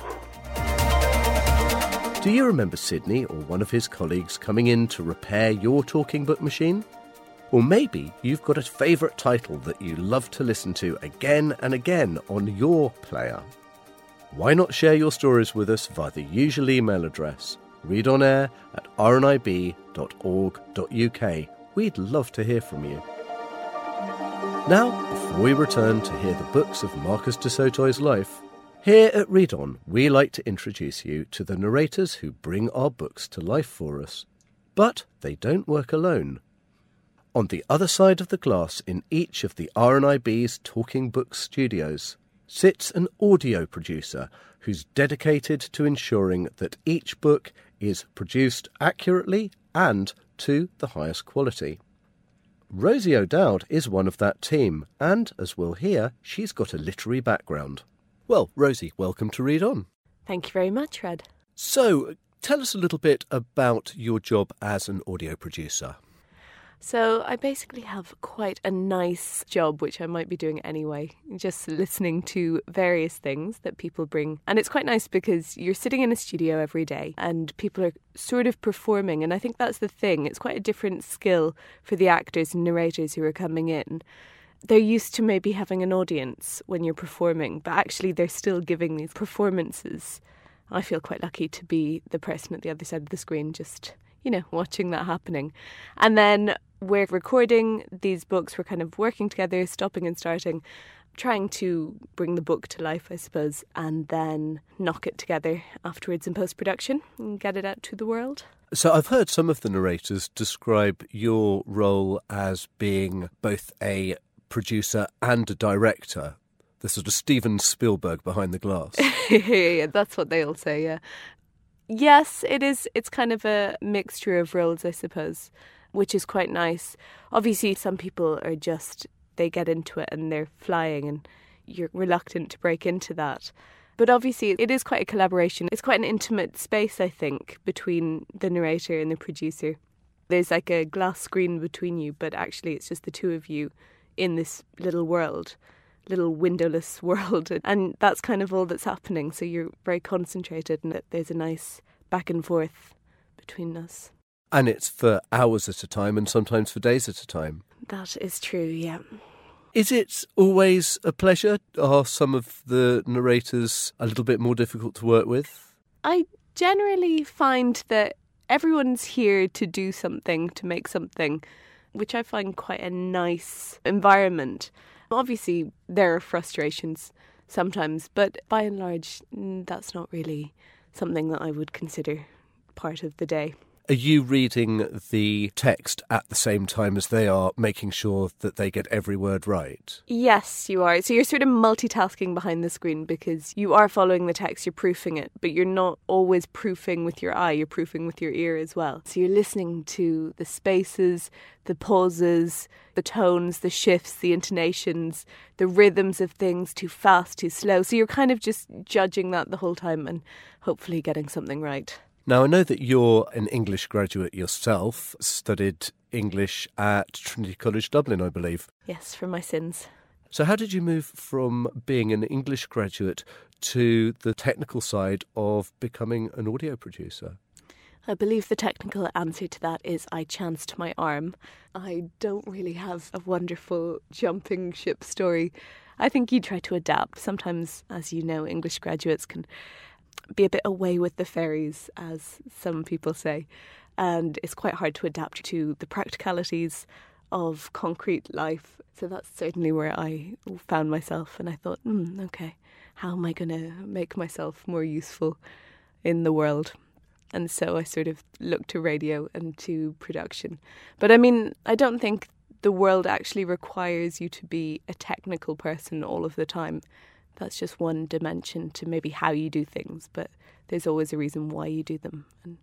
Do you remember Sydney or one of his colleagues coming in to repair your talking book machine? Or maybe you've got a favourite title that you love to listen to again and again on your player. Why not share your stories with us via the usual email address, readonair@rnib.org.uk. We'd love to hear from you. Now, before we return to hear the books of Marcus du Sautoy's life, here at Read On, we like to introduce you to the narrators who bring our books to life for us. But they don't work alone. On the other side of the glass in each of the RNIB's Talking Books studios sits an audio producer who's dedicated to ensuring that each book is produced accurately and to the highest quality. Rosie O'Dowd is one of that team, and, as we'll hear, she's got a literary background. Well, Rosie, welcome to Read On. Thank you very much, Red. So, tell us a little bit about your job as an audio producer. So I basically have quite a nice job, which I might be doing anyway, just listening to various things that people bring. And it's quite nice because you're sitting in a studio every day and people are sort of performing. And I think that's the thing. It's quite a different skill for the actors and narrators who are coming in. They're used to maybe having an audience when you're performing, but actually they're still giving these performances. I feel quite lucky to be the person at the other side of the screen, just, watching that happening. And then we're recording these books, we're kind of working together, stopping and starting, trying to bring the book to life, I suppose, and then knock it together afterwards in post-production and get it out to the world. So I've heard some of the narrators describe your role as being both a producer and a director, the sort of Steven Spielberg behind the glass. Yeah, that's what they all say, yeah. Yes, it is. It's kind of a mixture of roles, I suppose, which is quite nice. Obviously, some people are they get into it and they're flying and you're reluctant to break into that. But obviously, it is quite a collaboration. It's quite an intimate space, I think, between the narrator and the producer. There's like a glass screen between you, but actually it's just the two of you in this little world, little windowless world. And that's kind of all that's happening. So you're very concentrated and there's a nice back and forth between us. And it's for hours at a time and sometimes for days at a time. That is true, yeah. Is it always a pleasure? Are some of the narrators a little bit more difficult to work with? I generally find that everyone's here to do something, to make something, which I find quite a nice environment. Obviously, there are frustrations sometimes, but by and large, that's not really something that I would consider part of the day. Are you reading the text at the same time as they are, making sure that they get every word right? Yes, you are. So you're sort of multitasking behind the screen because you are following the text, you're proofing it, but you're not always proofing with your eye, you're proofing with your ear as well. So you're listening to the spaces, the pauses, the tones, the shifts, the intonations, the rhythms of things, too fast, too slow. So you're kind of just judging that the whole time and hopefully getting something right. Now, I know that you're an English graduate yourself, studied English at Trinity College Dublin, I believe. Yes, for my sins. So how did you move from being an English graduate to the technical side of becoming an audio producer? I believe the technical answer to that is I chanced my arm. I don't really have a wonderful jumping ship story. I think you try to adapt. Sometimes, as you know, English graduates can be a bit away with the fairies, as some people say, and it's quite hard to adapt to the practicalities of concrete life. So that's certainly where I found myself, and I thought, okay, how am I going to make myself more useful in the world? And so I sort of looked to radio and to production. But I mean, I don't think the world actually requires you to be a technical person all of the time. That's just one dimension to maybe how you do things, but there's always a reason why you do them. And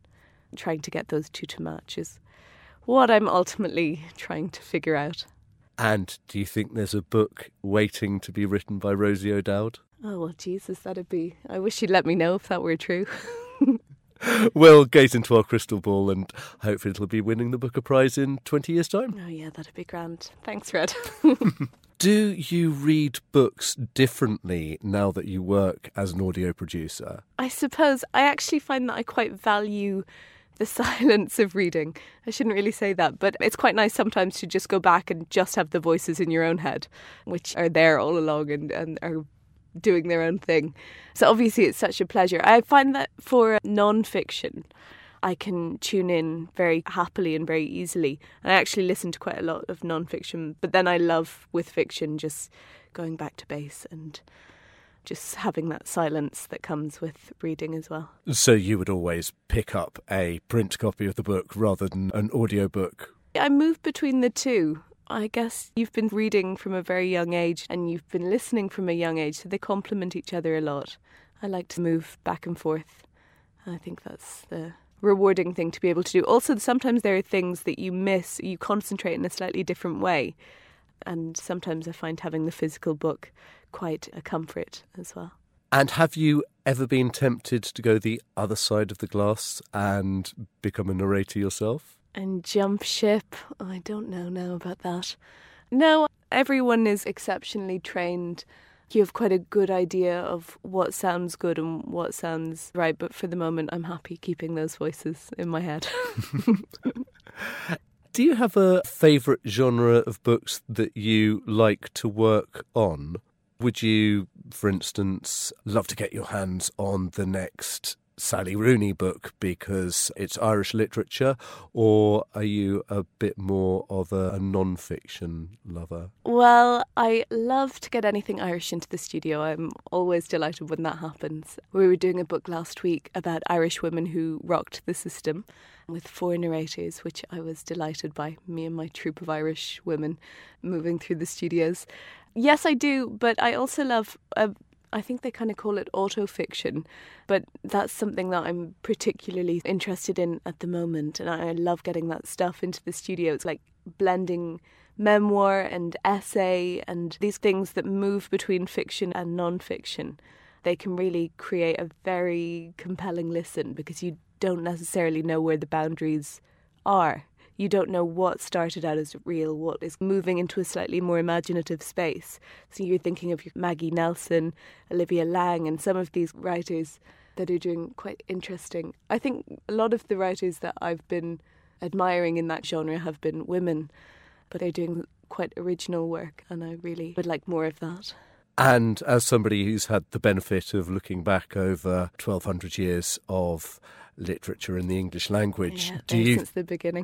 trying to get those two to match is what I'm ultimately trying to figure out. And do you think there's a book waiting to be written by Rosie O'Dowd? Oh, well, Jesus, that'd be... I wish you'd let me know if that were true. We'll gaze into our crystal ball and hopefully it'll be winning the Booker Prize in 20 years' time. Oh, yeah, that'd be grand. Thanks, Fred. Do you read books differently now that you work as an audio producer? I suppose I actually find that I quite value the silence of reading. I shouldn't really say that, but it's quite nice sometimes to just go back and just have the voices in your own head, which are there all along and are doing their own thing. So obviously it's such a pleasure. I find that for non-fiction, I can tune in very happily and very easily. And I actually listen to quite a lot of non-fiction, but then I love with fiction just going back to base and just having that silence that comes with reading as well. So you would always pick up a print copy of the book rather than an audiobook? I move between the two. I guess you've been reading from a very young age and you've been listening from a young age, so they complement each other a lot. I like to move back and forth. I think that's the rewarding thing to be able to do. Also, sometimes there are things that you miss, you concentrate in a slightly different way. And sometimes I find having the physical book quite a comfort as well. And have you ever been tempted to go the other side of the glass and become a narrator yourself? And jump ship? I don't know now about that. No, everyone is exceptionally trained. You have quite a good idea of what sounds good and what sounds right, but for the moment I'm happy keeping those voices in my head. Do you have a favourite genre of books that you like to work on? Would you, for instance, love to get your hands on the next Sally Rooney book because it's Irish literature, or are you a bit more of a non-fiction lover? Well, I love to get anything Irish into the studio. I'm always delighted when that happens. We were doing a book last week about Irish women who rocked the system with 4 narrators, which I was delighted by, me and my troupe of Irish women moving through the studios. Yes, I do, but I also love... I think they kind of call it autofiction, but that's something that I'm particularly interested in at the moment, and I love getting that stuff into the studio. It's like blending memoir and essay and these things that move between fiction and non-fiction. They can really create a very compelling listen because you don't necessarily know where the boundaries are. You don't know what started out as real, what is moving into a slightly more imaginative space. So you're thinking of Maggie Nelson, Olivia Laing, and some of these writers that are doing quite interesting. I think a lot of the writers that I've been admiring in that genre have been women, but they're doing quite original work, and I really would like more of that. And as somebody who's had the benefit of looking back over 1,200 years of literature in the English language, since the beginning.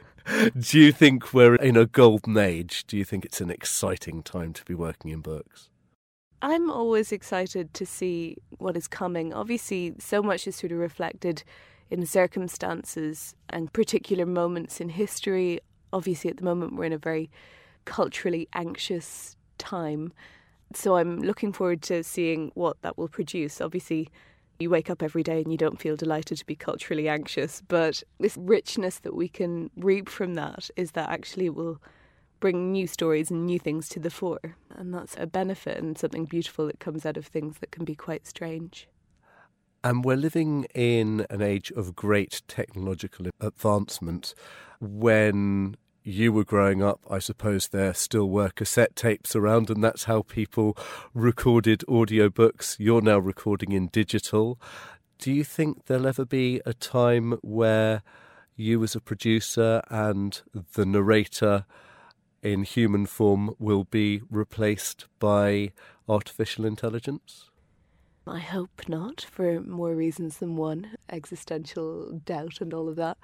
Do you think we're in a golden age? Do you think it's an exciting time to be working in books? I'm always excited to see what is coming. Obviously, so much is sort of reflected in circumstances and particular moments in history. Obviously, at the moment, we're in a very culturally anxious time. So I'm looking forward to seeing what that will produce. Obviously, you wake up every day and you don't feel delighted to be culturally anxious, but this richness that we can reap from that is that actually it will bring new stories and new things to the fore. And that's a benefit and something beautiful that comes out of things that can be quite strange. And we're living in an age of great technological advancement. When you were growing up, I suppose there still were cassette tapes around, and that's how people recorded audiobooks. You're now recording in digital. Do you think there'll ever be a time where you as a producer and the narrator in human form will be replaced by artificial intelligence? I hope not, for more reasons than one. Existential doubt and all of that.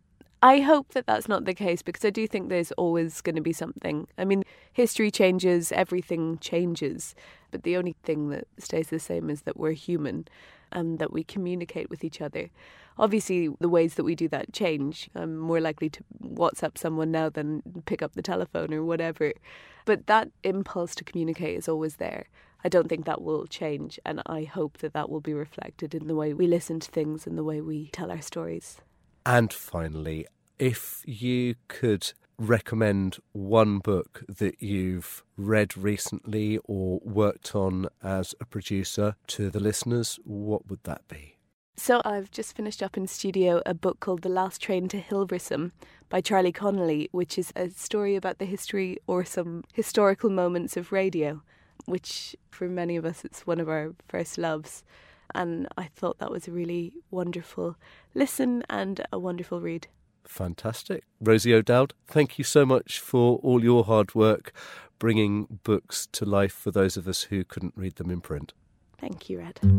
I hope that that's not the case, because I do think there's always going to be something. I mean, history changes, everything changes, but the only thing that stays the same is that we're human and that we communicate with each other. Obviously, the ways that we do that change. I'm more likely to WhatsApp someone now than pick up the telephone or whatever. But that impulse to communicate is always there. I don't think that will change, and I hope that that will be reflected in the way we listen to things and the way we tell our stories. And finally, if you could recommend one book that you've read recently or worked on as a producer to the listeners, what would that be? So I've just finished up in studio a book called The Last Train to Hilversum by Charlie Connolly, which is a story about the history or some historical moments of radio, which for many of us it's one of our first loves. And I thought that was a really wonderful listen and a wonderful read. Fantastic. Rosie O'Dowd, thank you so much for all your hard work bringing books to life for those of us who couldn't read them in print. Thank you, Red.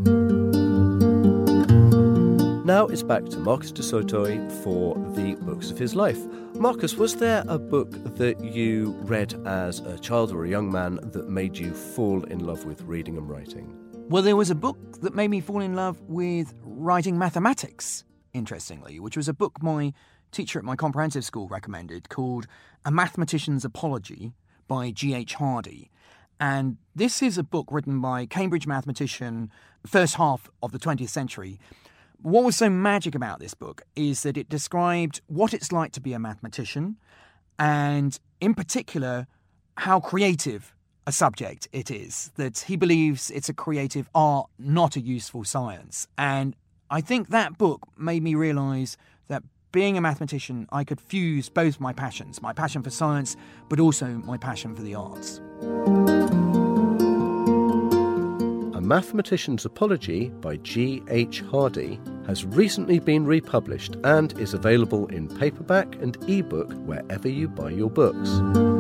Now it's back to Marcus du Sautoy for the books of his life. Marcus, was there a book that you read as a child or a young man that made you fall in love with reading and writing? Well, there was a book that made me fall in love with writing mathematics, interestingly, which was a book my teacher at my comprehensive school recommended called A Mathematician's Apology by G.H. Hardy. And this is a book written by Cambridge mathematician, first half of the 20th century. What was so magic about this book is that it described what it's like to be a mathematician and, in particular, how creative a subject it is, that he believes it's a creative art, not a useful science. And I think that book made me realise that being a mathematician, I could fuse both my passions, my passion for science, but also my passion for the arts. A Mathematician's Apology by G.H. Hardy has recently been republished and is available in paperback and ebook wherever you buy your books.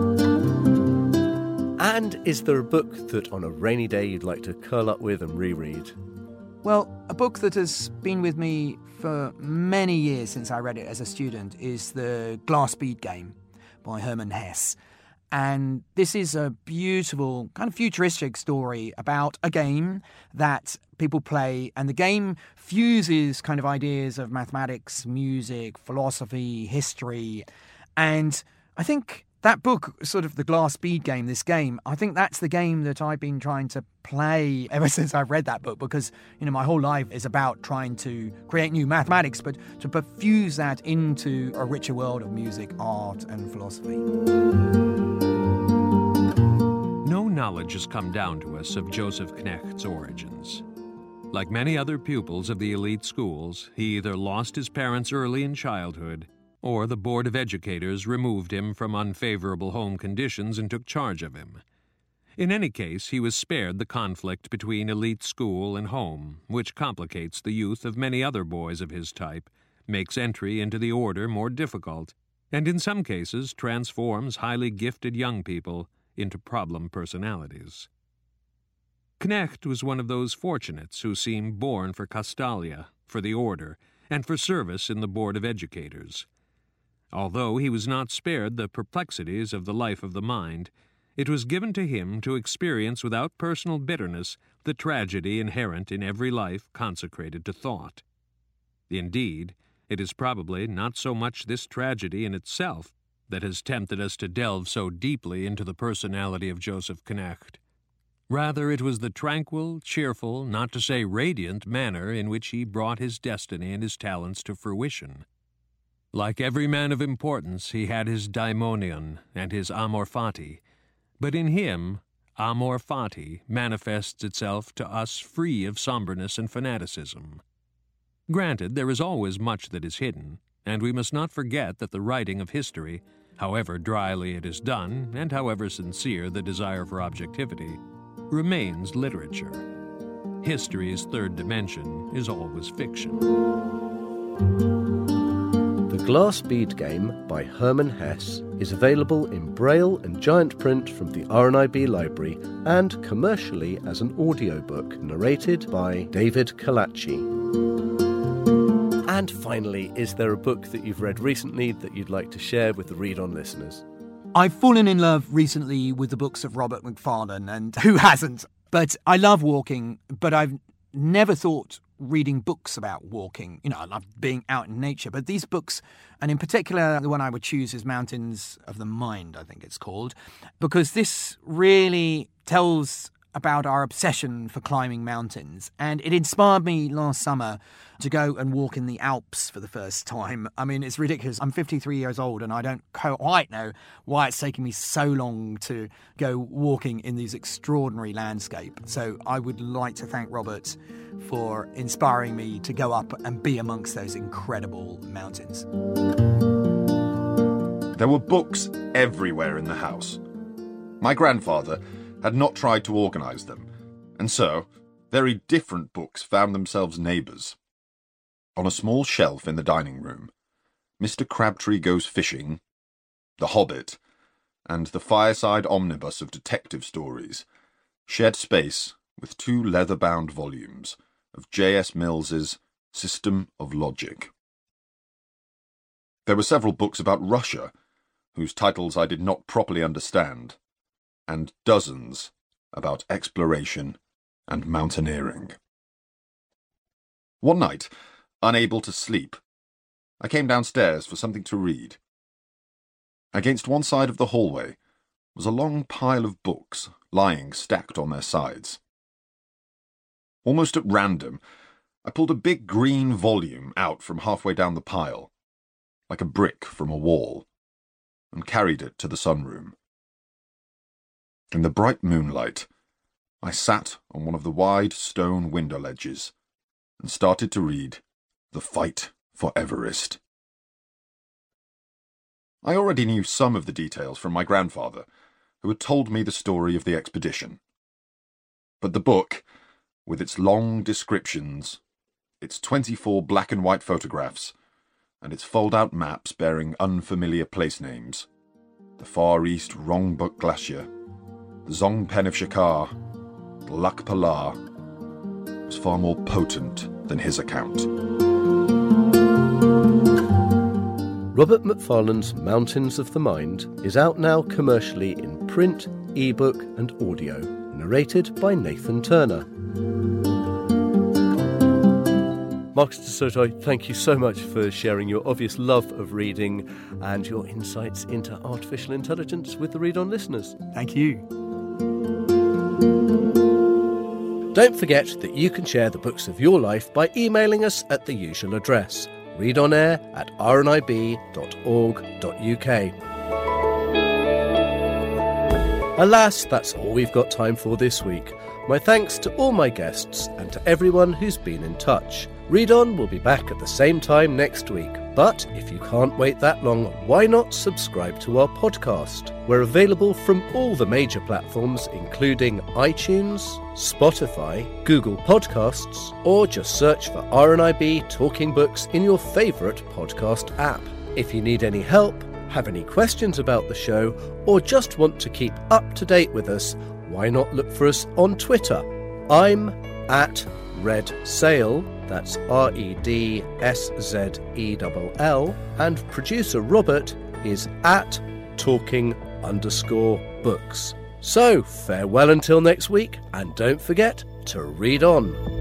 And is there a book that on a rainy day you'd like to curl up with and reread? Well, a book that has been with me for many years since I read it as a student is The Glass Bead Game by Hermann Hesse. And this is a beautiful, kind of futuristic story about a game that people play, and the game fuses kind of ideas of mathematics, music, philosophy, history. And I think that book, sort of The Glass Bead Game, this game, I think that's the game that I've been trying to play ever since I've read that book, because, my whole life is about trying to create new mathematics, but to fuse that into a richer world of music, art, and philosophy. No knowledge has come down to us of Joseph Knecht's origins. Like many other pupils of the elite schools, he either lost his parents early in childhood, or the Board of Educators removed him from unfavorable home conditions and took charge of him. In any case, he was spared the conflict between elite school and home, which complicates the youth of many other boys of his type, makes entry into the order more difficult, and in some cases transforms highly gifted young people into problem personalities. Knecht was one of those fortunates who seem born for Castalia, for the order, and for service in the Board of Educators. Although he was not spared the perplexities of the life of the mind, it was given to him to experience without personal bitterness the tragedy inherent in every life consecrated to thought. Indeed, it is probably not so much this tragedy in itself that has tempted us to delve so deeply into the personality of Joseph Knecht. Rather, it was the tranquil, cheerful, not to say radiant manner in which he brought his destiny and his talents to fruition. Like every man of importance, he had his daimonion and his amor fati, but in him, amor fati manifests itself to us free of somberness and fanaticism. Granted, there is always much that is hidden, and we must not forget that the writing of history, however dryly it is done, and however sincere the desire for objectivity, remains literature. History's third dimension is always fiction. The Glass Bead Game by Hermann Hesse is available in Braille and giant print from the RNIB Library and commercially as an audiobook narrated by David Kalachi. And finally, is there a book that you've read recently that you'd like to share with the Read On listeners? I've fallen in love recently with the books of Robert Macfarlane, and who hasn't? But I love walking, but I've never thought reading books about walking. I love being out in nature, but these books, and in particular the one I would choose is Mountains of the Mind, I think it's called, because this really tells about our obsession for climbing mountains, and it inspired me last summer to go and walk in the Alps for the first time. I mean, it's ridiculous. I'm 53 years old and I don't quite know why it's taken me so long to go walking in these extraordinary landscapes. So I would like to thank Robert for inspiring me to go up and be amongst those incredible mountains. There were books everywhere in the house. My grandfather had not tried to organise them, and so very different books found themselves neighbours. On a small shelf in the dining room, Mr. Crabtree Goes Fishing, The Hobbit, and the Fireside Omnibus of detective stories shared space with 2 leather-bound volumes of J.S. Mills's System of Logic. There were several books about Russia, whose titles I did not properly understand, and dozens about exploration and mountaineering. One night, unable to sleep, I came downstairs for something to read. Against one side of the hallway was a long pile of books lying stacked on their sides. Almost at random, I pulled a big green volume out from halfway down the pile, like a brick from a wall, and carried it to the sunroom. In the bright moonlight, I sat on one of the wide stone window ledges and started to read The Fight for Everest. I already knew some of the details from my grandfather, who had told me the story of the expedition. But the book, with its long descriptions, its 24 black and white photographs, and its fold-out maps bearing unfamiliar place names, the Far East Rongbuk Glacier, the Zongpen of Shakar, the Lac Pilar, was far more potent than his account. Robert Macfarlane's Mountains of the Mind is out now commercially in print, ebook and audio, narrated by Nathan Turner. Marcus du Sautoy, thank you so much for sharing your obvious love of reading and your insights into artificial intelligence with the Read On listeners. Thank you. Don't forget that you can share the books of your life by emailing us at the usual address, readonair@rnib.org.uk. Alas, that's all we've got time for this week. My thanks to all my guests and to everyone who's been in touch. Read On will be back at the same time next week. But if you can't wait that long, why not subscribe to our podcast? We're available from all the major platforms, including iTunes, Spotify, Google Podcasts, or just search for RNIB Talking Books in your favourite podcast app. If you need any help, have any questions about the show, or just want to keep up to date with us, why not look for us on Twitter? I'm at Red Sail, that's REDSZELL, and producer Robert is at talking_books. So, farewell until next week, and don't forget to read on.